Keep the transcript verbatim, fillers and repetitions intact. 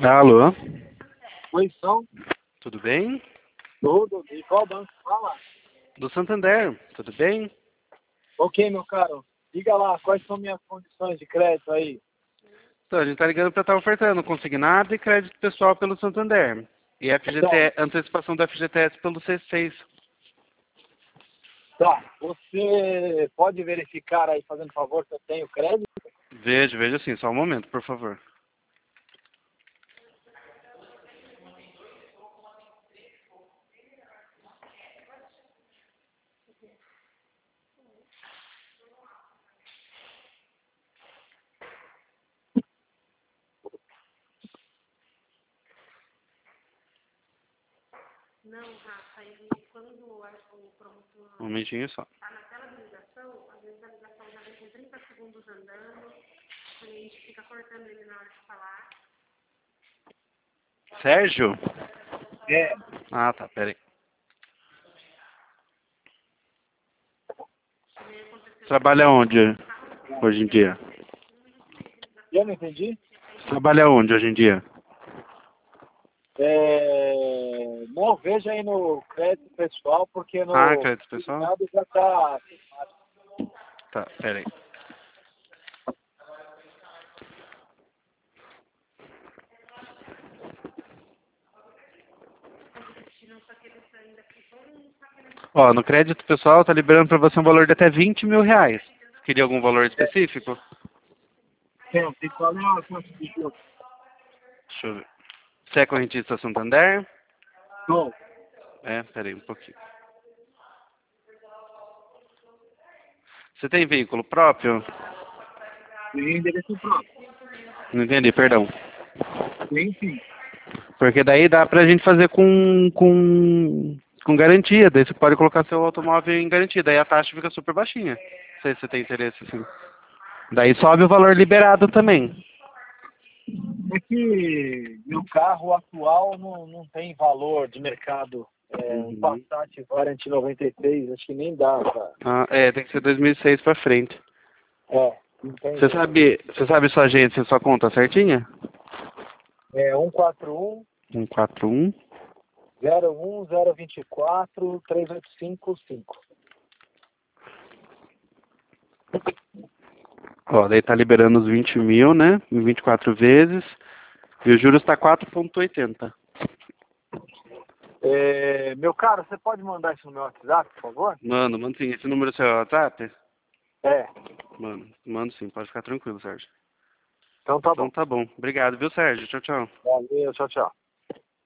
Alô? Oi, são? Tudo bem? Tudo. E qual banco fala? Do Santander, tudo bem? Ok, meu caro. Diga lá, quais são minhas condições de crédito aí? Então, a gente tá ligando para estar ofertando consignado e crédito pessoal pelo Santander. E F G Então, T, antecipação da F G T S pelo C seis. tá. Você pode verificar aí, fazendo favor, se eu tenho crédito? Veja, veja sim, só um momento, por favor. Não, Rafa, ele, quando o promotor Um momentinho só. está na tela de ligação, às vezes a ligação já vem com trinta segundos andando, o cliente fica cortando ele na hora de falar. Sérgio? É. Ah, tá, peraí. Trabalha onde hoje em dia? Eu não entendi? Trabalha onde hoje em dia? É... Não, veja aí no crédito pessoal, porque Ah, no crédito pessoal? consignado já está... Tá, peraí. Ó, no crédito pessoal tá liberando para você um valor de até vinte mil reais. Queria algum valor específico? Tem, tem que falar quanto de juros? Deixa eu ver. Você é correntista Santander? Bom, É, peraí um pouquinho. Você tem veículo próprio? tem endereço próprio. Não entendi, perdão. Tem sim. Porque daí dá pra gente fazer com, com, com garantia. Daí você pode colocar seu automóvel em garantia. Daí a taxa fica super baixinha. Não sei se você tem interesse assim. Daí sobe o valor liberado também. É que meu carro atual não, não tem valor de mercado. É um Uhum. Passat Variant noventa e três, acho que nem dá, cara. Ah, é, tem que ser dois mil e seis pra frente. É, não tem Você jeito. sabe, você sabe sua agência, sua conta certinha? É um quatro um, um quatro um. zero um, zero dois quatro, três oito cinco cinco. Ó, daí tá liberando os vinte mil, né? Em vinte e quatro vezes. E o juros tá quatro vírgula oitenta. É, meu caro, você pode mandar isso no meu WhatsApp, por favor? Mano, manda sim. Esse número é seu WhatsApp? É, Mano, mando sim. Pode ficar tranquilo, Sérgio. então tá Então bom. tá bom. Obrigado, viu, Sérgio? Tchau, tchau. Valeu, tchau, tchau.